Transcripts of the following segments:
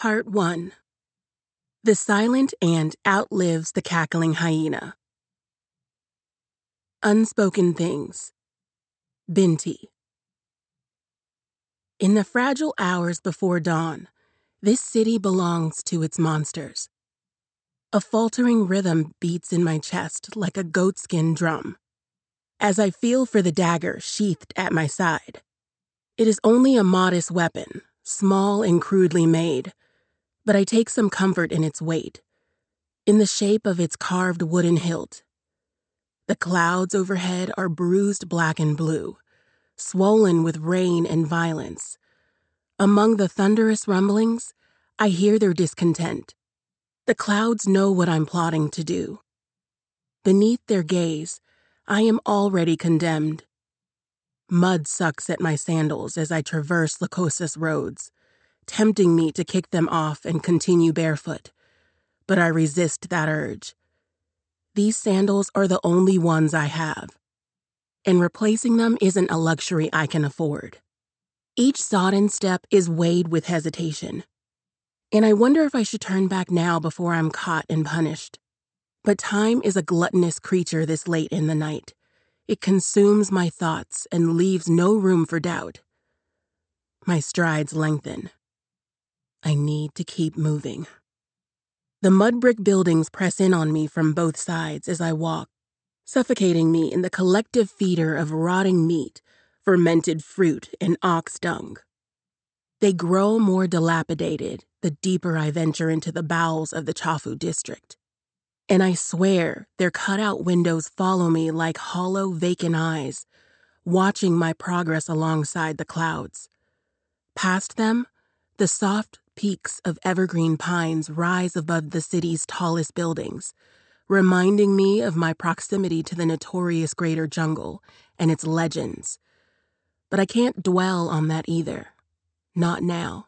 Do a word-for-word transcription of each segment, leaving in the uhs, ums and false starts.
Part one. The silent ant outlives the cackling hyena. Unspoken things. Binti. In the fragile hours before dawn, this city belongs to its monsters. A faltering rhythm beats in my chest like a goatskin drum, as I feel for the dagger sheathed at my side. It is only a modest weapon, small and crudely made, but I take some comfort in its weight, in the shape of its carved wooden hilt. The clouds overhead are bruised black and blue, swollen with rain and violence. Among the thunderous rumblings, I hear their discontent. The clouds know what I'm plotting to do. Beneath their gaze, I am already condemned. Mud sucks at my sandals as I traverse Lycosa's roads, tempting me to kick them off and continue barefoot. But I resist that urge. These sandals are the only ones I have, and replacing them isn't a luxury I can afford. Each sodden step is weighed with hesitation, and I wonder if I should turn back now before I'm caught and punished. But time is a gluttonous creature this late in the night. It consumes my thoughts and leaves no room for doubt. My strides lengthen. I need to keep moving. The mud brick buildings press in on me from both sides as I walk, suffocating me in the collective feeder of rotting meat, fermented fruit, and ox dung. They grow more dilapidated the deeper I venture into the bowels of the Chafu district. And I swear their cutout windows follow me like hollow, vacant eyes, watching my progress alongside the clouds. Past them, the soft peaks of evergreen pines rise above the city's tallest buildings, reminding me of my proximity to the notorious Greater Jungle and its legends. But I can't dwell on that either. Not now.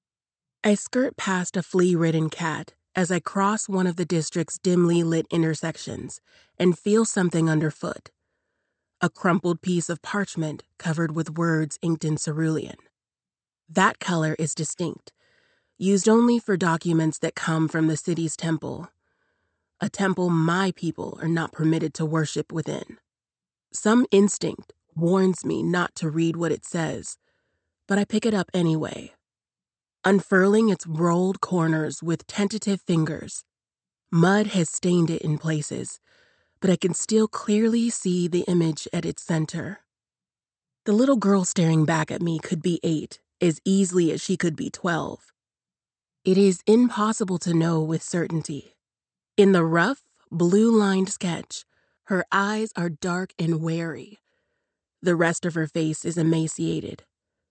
I skirt past a flea-ridden cat as I cross one of the district's dimly lit intersections and feel something underfoot. A crumpled piece of parchment covered with words inked in cerulean. That color is distinct, used only for documents that come from the city's temple, a temple my people are not permitted to worship within. Some instinct warns me not to read what it says, but I pick it up anyway. Unfurling its rolled corners with tentative fingers, mud has stained it in places, but I can still clearly see the image at its center. The little girl staring back at me could be eight, as easily as she could be twelve. It is impossible to know with certainty. In the rough, blue-lined sketch, her eyes are dark and wary. The rest of her face is emaciated.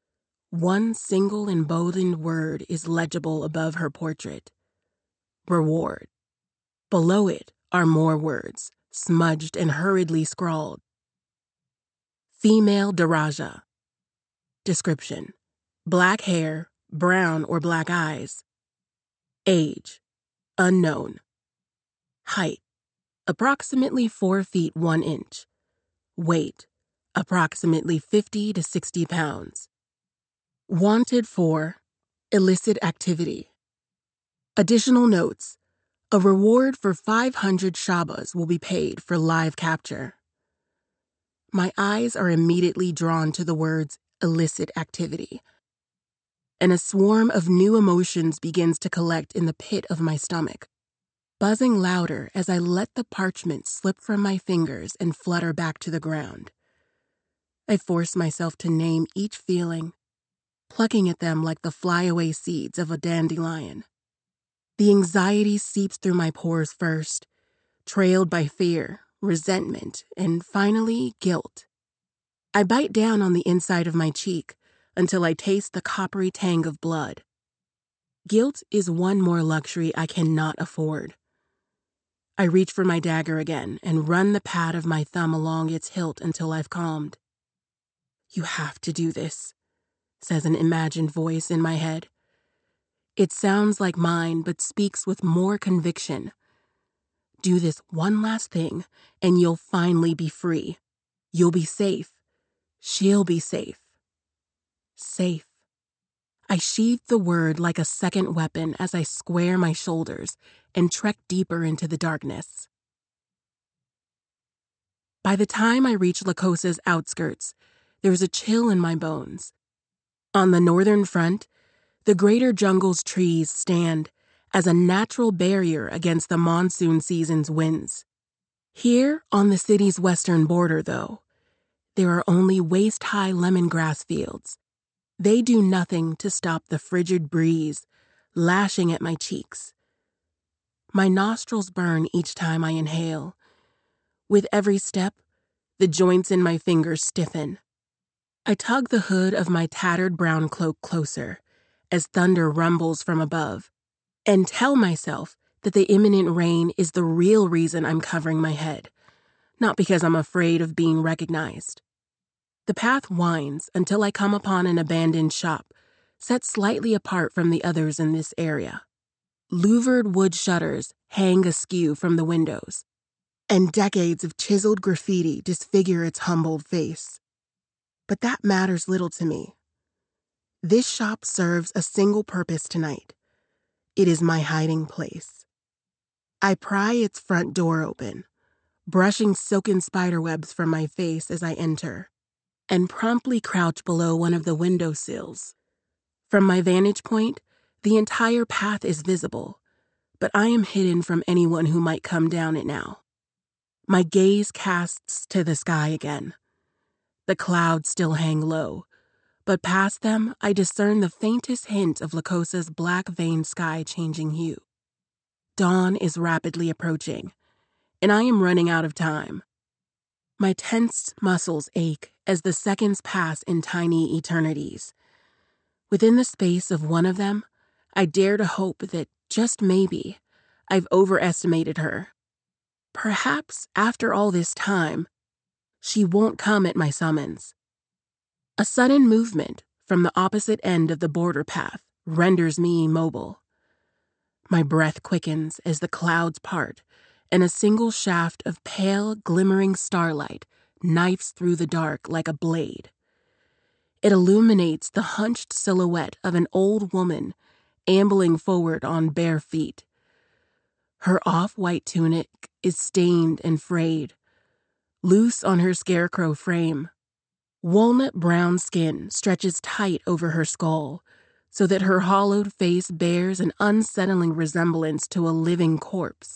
One single emboldened word is legible above her portrait. Reward. Below it are more words, smudged and hurriedly scrawled. Female Daraja. Description. Black hair, brown or black eyes. Age. Unknown. Height. Approximately four feet one inch. Weight. Approximately fifty to sixty pounds. Wanted for illicit activity. Additional notes. A reward for five hundred shabas will be paid for live capture. My eyes are immediately drawn to the words illicit activity, and a swarm of new emotions begins to collect in the pit of my stomach, buzzing louder as I let the parchment slip from my fingers and flutter back to the ground. I force myself to name each feeling, plucking at them like the flyaway seeds of a dandelion. The anxiety seeps through my pores first, trailed by fear, resentment, and finally guilt. I bite down on the inside of my cheek until I taste the coppery tang of blood. Guilt is one more luxury I cannot afford. I reach for my dagger again and run the pad of my thumb along its hilt until I've calmed. "You have to do this," says an imagined voice in my head. It sounds like mine, but speaks with more conviction. Do this one last thing, and you'll finally be free. You'll be safe. She'll be safe. Safe. I sheathe the word like a second weapon as I square my shoulders and trek deeper into the darkness. By the time I reach La Cosa's outskirts, there's a chill in my bones. On the northern front, the greater jungle's trees stand as a natural barrier against the monsoon season's winds. Here, on the city's western border, though, there are only waist-high lemongrass fields. They do nothing to stop the frigid breeze lashing at my cheeks. My nostrils burn each time I inhale. With every step, the joints in my fingers stiffen. I tug the hood of my tattered brown cloak closer as thunder rumbles from above, and tell myself that the imminent rain is the real reason I'm covering my head, not because I'm afraid of being recognized. The path winds until I come upon an abandoned shop, set slightly apart from the others in this area. Louvered wood shutters hang askew from the windows, and decades of chiseled graffiti disfigure its humbled face. But that matters little to me. This shop serves a single purpose tonight. It is my hiding place. I pry its front door open, brushing silken spiderwebs from my face as I enter, and promptly crouch below one of the window sills. From my vantage point, the entire path is visible, but I am hidden from anyone who might come down it now. My gaze casts to the sky again. The clouds still hang low, but past them I discern the faintest hint of La Cosa's black-veined sky changing hue. Dawn is rapidly approaching, and I am running out of time. My tensed muscles ache as the seconds pass in tiny eternities. Within the space of one of them, I dare to hope that, just maybe, I've overestimated her. Perhaps, after all this time, she won't come at my summons. A sudden movement from the opposite end of the border path renders me immobile. My breath quickens as the clouds part, and a single shaft of pale, glimmering starlight knifes through the dark like a blade. It illuminates the hunched silhouette of an old woman ambling forward on bare feet. Her off-white tunic is stained and frayed, loose on her scarecrow frame. Walnut brown skin stretches tight over her skull so that her hollowed face bears an unsettling resemblance to a living corpse.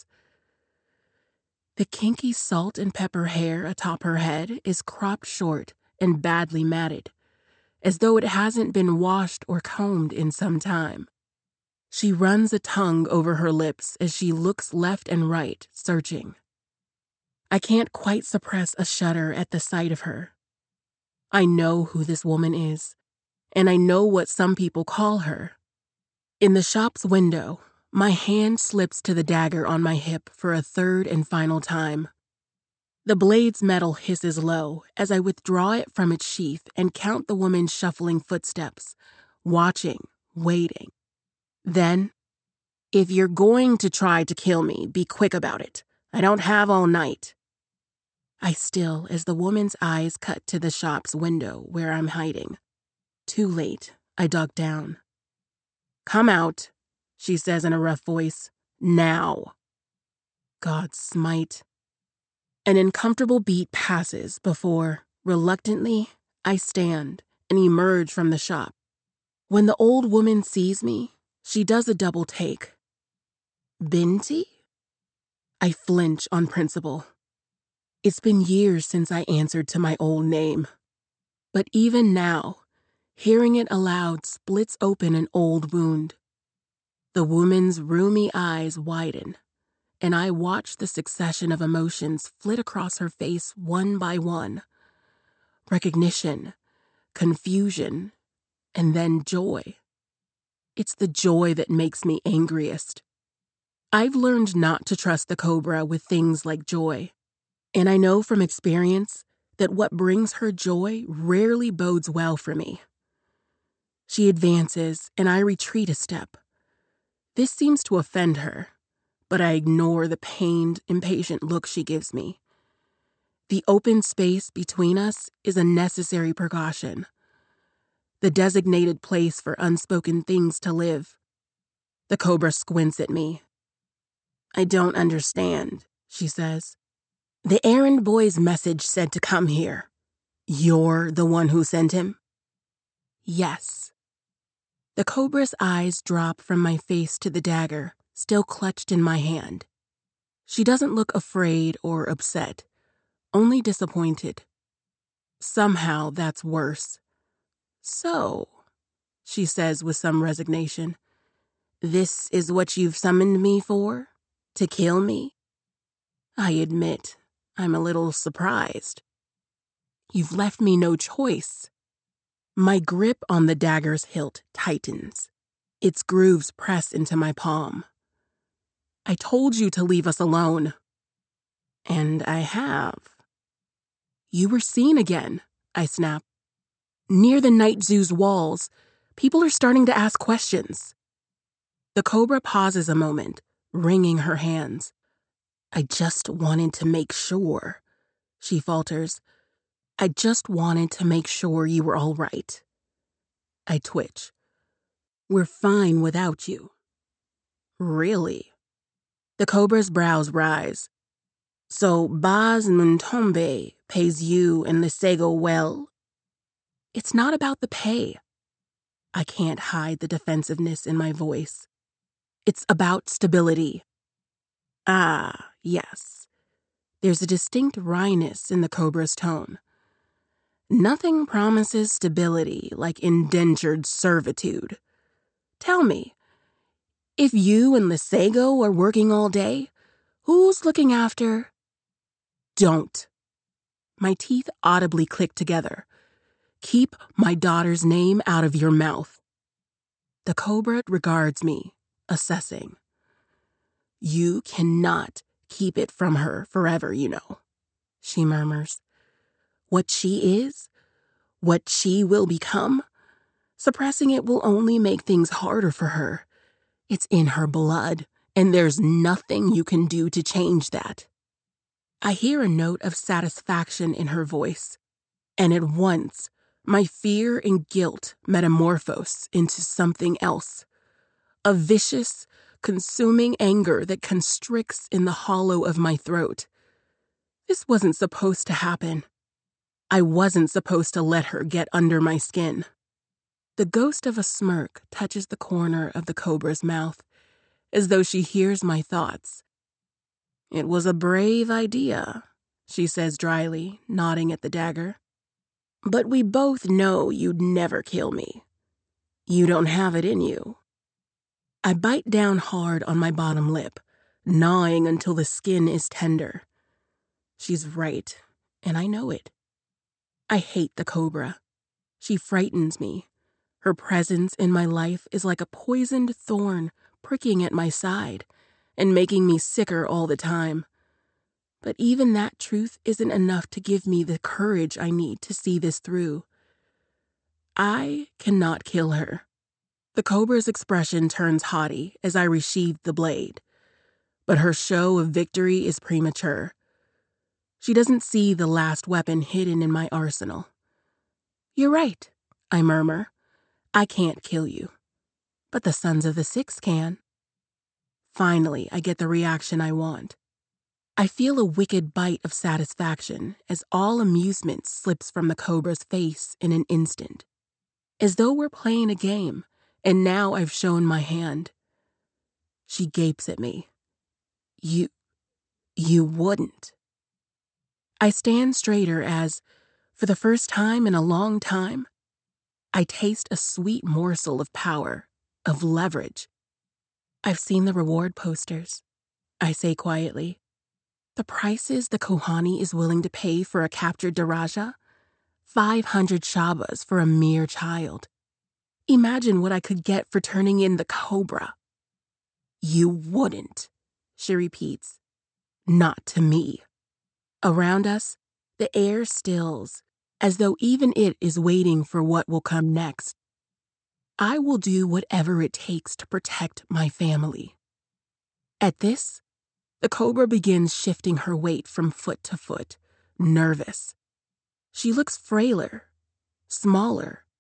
The kinky salt and pepper hair atop her head is cropped short and badly matted, as though it hasn't been washed or combed in some time. She runs a tongue over her lips as she looks left and right, searching. I can't quite suppress a shudder at the sight of her. I know who this woman is, and I know what some people call her. In the shop's window, my hand slips to the dagger on my hip for a third and final time. The blade's metal hisses low as I withdraw it from its sheath and count the woman's shuffling footsteps, watching, waiting. Then, if you're going to try to kill me, be quick about it. I don't have all night. I still as the woman's eyes cut to the shop's window where I'm hiding. Too late, I duck down. Come out, she says in a rough voice. Now. God smite. An uncomfortable beat passes before, reluctantly, I stand and emerge from the shop. When the old woman sees me, she does a double take. Binti? I flinch on principle. It's been years since I answered to my old name. But even now, hearing it aloud splits open an old wound. The woman's rheumy eyes widen, and I watch the succession of emotions flit across her face one by one. Recognition, confusion, and then joy. It's the joy that makes me angriest. I've learned not to trust the Cobra with things like joy, and I know from experience that what brings her joy rarely bodes well for me. She advances, and I retreat a step. This seems to offend her, but I ignore the pained, impatient look she gives me. The open space between us is a necessary precaution. the designated place for unspoken things to live. The cobra squints at me. I don't understand, she says. The errand boy's message said to come here. You're the one who sent him? Yes. The cobra's eyes drop from my face to the dagger, still clutched in my hand. She doesn't look afraid or upset, only disappointed. Somehow that's worse. So, she says with some resignation, this is what you've summoned me for? To kill me? I admit, I'm a little surprised. You've left me no choice. My grip on the dagger's hilt tightens. Its grooves press into my palm. I told you to leave us alone. And I have. You were seen again, I snap. Near the night zoo's walls, people are starting to ask questions. The cobra pauses a moment, wringing her hands. I just wanted to make sure, she falters. I just wanted to make sure you were all right. I twitch. We're fine without you. Really? The cobra's brows rise. So Baz Muntombe pays you and Lisego well? It's not about the pay. I can't hide the defensiveness in my voice. It's about stability. Ah, yes. There's a distinct wryness in the cobra's tone. Nothing promises stability like indentured servitude. Tell me, if you and Lisego are working all day, who's looking after? Don't. My teeth audibly click together. Keep my daughter's name out of your mouth. The cobra regards me, assessing. You cannot keep it from her forever, you know, she murmurs. What she is, what she will become, suppressing it will only make things harder for her. It's in her blood, and there's nothing you can do to change that. I hear a note of satisfaction in her voice, and at once, my fear and guilt metamorphose into something else. A vicious, consuming anger that constricts in the hollow of my throat. This wasn't supposed to happen. I wasn't supposed to let her get under my skin. The ghost of a smirk touches the corner of the cobra's mouth, as though she hears my thoughts. It was a brave idea, she says dryly, nodding at the dagger. But we both know you'd never kill me. You don't have it in you. I bite down hard on my bottom lip, gnawing until the skin is tender. She's right, and I know it. I hate the cobra. She frightens me. Her presence in my life is like a poisoned thorn pricking at my side and making me sicker all the time. But even that truth isn't enough to give me the courage I need to see this through. I cannot kill her. The cobra's expression turns haughty as I resheathe the blade, but her show of victory is premature. She doesn't see the last weapon hidden in my arsenal. You're right, I murmur. I can't kill you, but the Sons of the Six can. Finally, I get the reaction I want. I feel a wicked bite of satisfaction as all amusement slips from the cobra's face in an instant. As though we're playing a game, and now I've shown my hand. She gapes at me. You, you wouldn't. I stand straighter as, for the first time in a long time, I taste a sweet morsel of power, of leverage. I've seen the reward posters, I say quietly. The prices the Kohani is willing to pay for a captured Daraja? five hundred Shabas for a mere child. Imagine what I could get for turning in the cobra. You wouldn't, she repeats. Not to me. Around us, the air stills, as though even it is waiting for what will come next. I will do whatever it takes to protect my family. At this, the cobra begins shifting her weight from foot to foot, nervous. She looks frailer, smaller,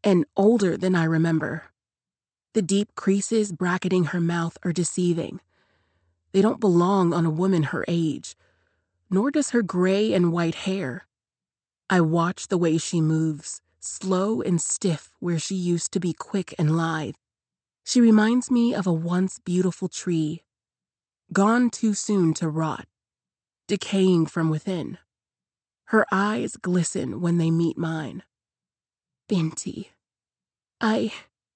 and older than I remember. The deep creases bracketing her mouth are deceiving. They don't belong on a woman her age, nor does her gray and white hair. I watch the way she moves, slow and stiff where she used to be quick and lithe. She reminds me of a once beautiful tree, gone too soon to rot, decaying from within. Her eyes glisten when they meet mine. Binti, I...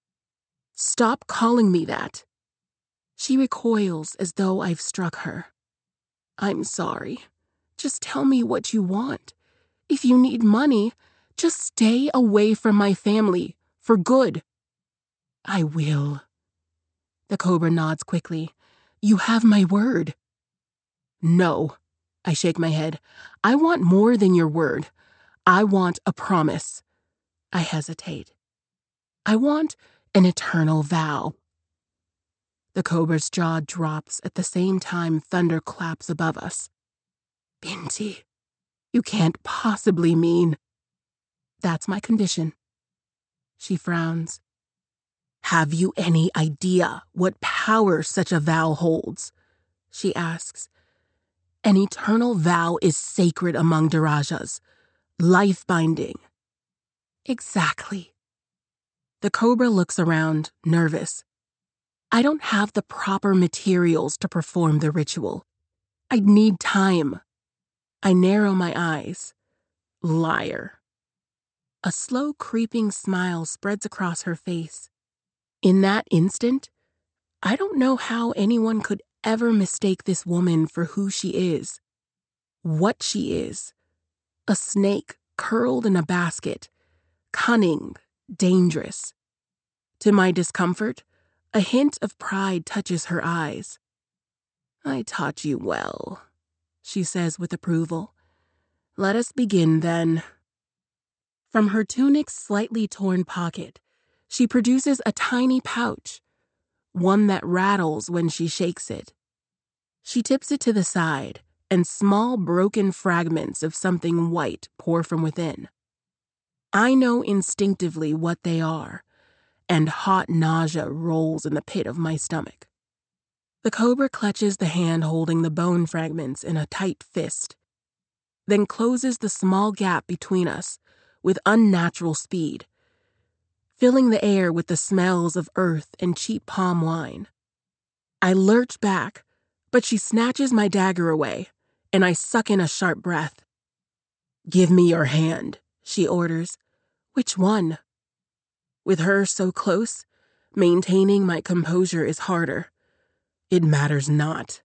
Stop calling me that. She recoils as though I've struck her. I'm sorry. Just tell me what you want. If you need money, just stay away from my family, for good. I will. The cobra nods quickly. You have my word. No. I shake my head. I want more than your word. I want a promise. I hesitate. I want an eternal vow. The cobra's jaw drops at the same time thunder claps above us. Binti, you can't possibly mean... That's my condition. She frowns. Have you any idea what power such a vow holds? She asks. An eternal vow is sacred among Darajas, life-binding. Exactly. The cobra looks around, nervous. I don't have the proper materials to perform the ritual. I'd need time. I narrow my eyes. Liar. A slow creeping smile spreads across her face. In that instant, I don't know how anyone could ever mistake this woman for who she is, what she is. A snake curled in a basket, cunning, dangerous. To my discomfort, a hint of pride touches her eyes. I taught you well, she says with approval. Let us begin then. From her tunic's slightly torn pocket, she produces a tiny pouch, one that rattles when she shakes it. She tips it to the side, and small broken fragments of something white pour from within. I know instinctively what they are, and hot nausea rolls in the pit of my stomach. The cobra clutches the hand holding the bone fragments in a tight fist, then closes the small gap between us with unnatural speed, filling the air with the smells of earth and cheap palm wine. I lurch back, but she snatches my dagger away, and I suck in a sharp breath. Give me your hand, she orders. Which one? With her so close, maintaining my composure is harder. It matters not.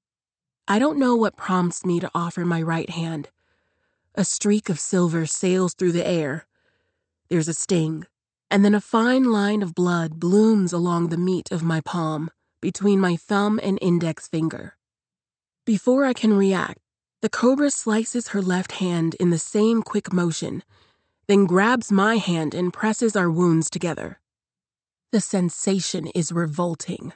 I don't know what prompts me to offer my right hand. A streak of silver sails through the air. There's a sting, and then a fine line of blood blooms along the meat of my palm, between my thumb and index finger. Before I can react, the cobra slices her left hand in the same quick motion, then grabs my hand and presses our wounds together. The sensation is revolting.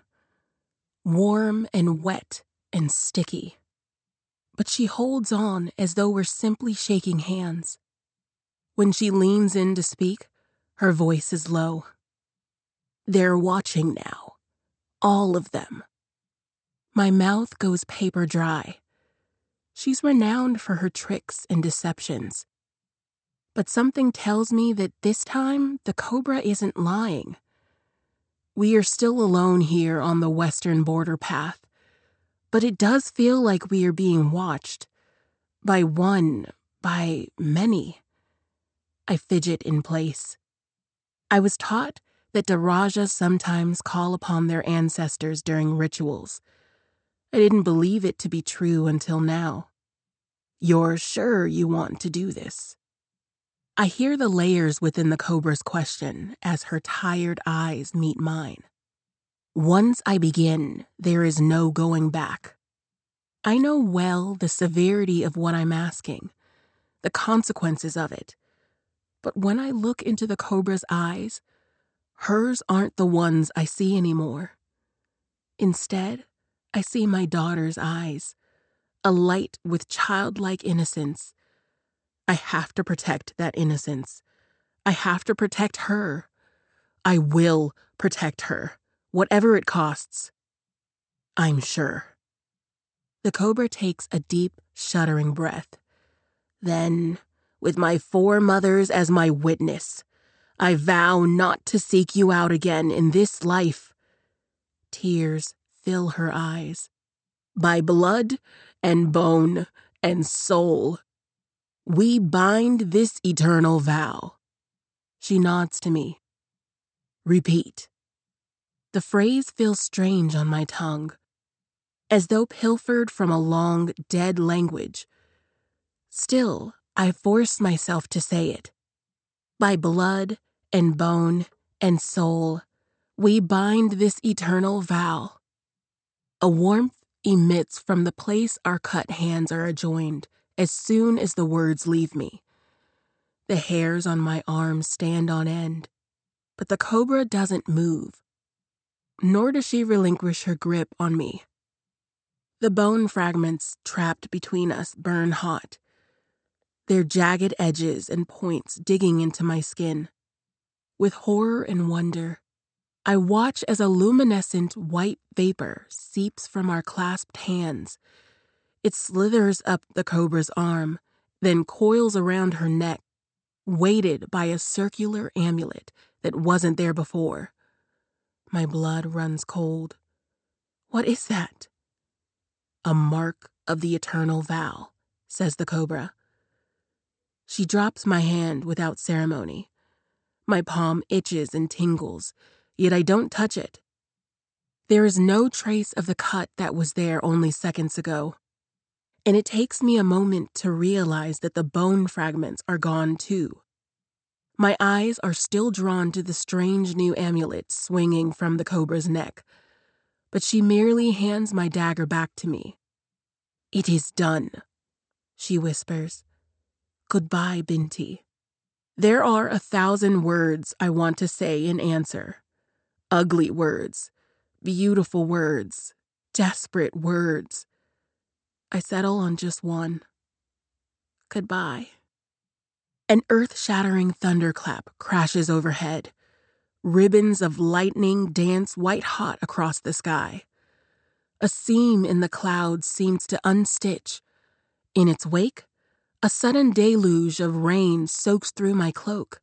Warm and wet and sticky. But she holds on as though we're simply shaking hands. When she leans in to speak, her voice is low. They're watching now. All of them. My mouth goes paper dry. She's renowned for her tricks and deceptions. But something tells me that this time the cobra isn't lying. We are still alone here on the western border path, but it does feel like we are being watched. By one, by many. I fidget in place. I was taught that Darajas sometimes call upon their ancestors during rituals. I didn't believe it to be true until now. You're sure you want to do this? I hear the layers within the cobra's question as her tired eyes meet mine. Once I begin, there is no going back. I know well the severity of what I'm asking, the consequences of it. But when I look into the cobra's eyes, hers aren't the ones I see anymore. Instead, I see my daughter's eyes, a light with childlike innocence. I have to protect that innocence. I have to protect her. I will protect her, whatever it costs. I'm sure. The cobra takes a deep, shuddering breath. Then, with my four mothers as my witness, I vow not to seek you out again in this life. Tears fill her eyes. By blood and bone and soul, we bind this eternal vow. She nods to me. Repeat. The phrase feels strange on my tongue, as though pilfered from a long, dead language. Still, I force myself to say it. By blood and bone and soul, we bind this eternal vow. A warmth emits from the place our cut hands are adjoined as soon as the words leave me. The hairs on my arms stand on end, but the cobra doesn't move, nor does she relinquish her grip on me. The bone fragments trapped between us burn hot, their jagged edges and points digging into my skin. With horror and wonder, I watch as a luminescent white vapor seeps from our clasped hands. It slithers up the cobra's arm, then coils around her neck, weighted by a circular amulet that wasn't there before. My blood runs cold. What is that? A mark of the eternal vow, says the cobra. She drops my hand without ceremony. My palm itches and tingles, yet I don't touch it. There is no trace of the cut that was there only seconds ago, and it takes me a moment to realize that the bone fragments are gone too. My eyes are still drawn to the strange new amulet swinging from the cobra's neck, but she merely hands my dagger back to me. It is done, she whispers. Goodbye, Binti. There are a thousand words I want to say in answer. Ugly words, beautiful words, desperate words. I settle on just one. Goodbye. An earth-shattering thunderclap crashes overhead. Ribbons of lightning dance white-hot across the sky. A seam in the clouds seems to unstitch. In its wake, a sudden deluge of rain soaks through my cloak.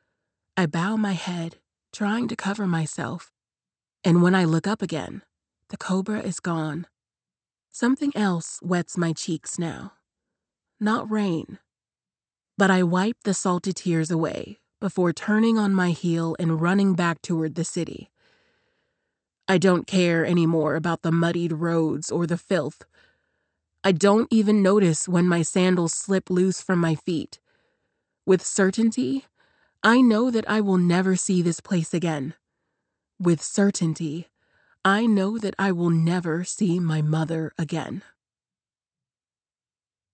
I bow my head, trying to cover myself, and when I look up again, the cobra is gone. Something else wets my cheeks now. Not rain. But I wipe the salty tears away before turning on my heel and running back toward the city. I don't care anymore about the muddied roads or the filth. I don't even notice when my sandals slip loose from my feet. With certainty, I know that I will never see this place again. With certainty, I know that I will never see my mother again.